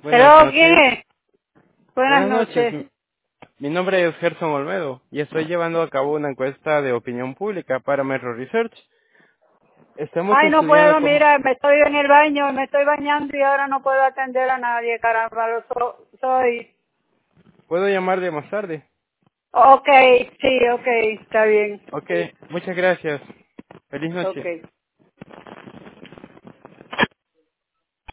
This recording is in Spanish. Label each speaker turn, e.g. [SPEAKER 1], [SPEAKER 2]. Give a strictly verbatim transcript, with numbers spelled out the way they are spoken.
[SPEAKER 1] Buenas
[SPEAKER 2] Hello, ¿quién
[SPEAKER 1] noches.
[SPEAKER 2] es? Buenas
[SPEAKER 1] Buenas noches.
[SPEAKER 2] noches.
[SPEAKER 1] Mi mi nombre es Gerson Olmedo y estoy llevando a cabo una encuesta de opinión pública para Metro Research. Estamos
[SPEAKER 2] Ay, no
[SPEAKER 1] estudiando
[SPEAKER 2] puedo,
[SPEAKER 1] cómo...
[SPEAKER 2] mira, me estoy en el baño, me estoy bañando y ahora no puedo atender a nadie, caramba, lo so- soy.
[SPEAKER 1] ¿Puedo llamarle más tarde?
[SPEAKER 2] Ok, sí, ok, está bien.
[SPEAKER 1] Ok, muchas gracias. Feliz noche.
[SPEAKER 2] Ok.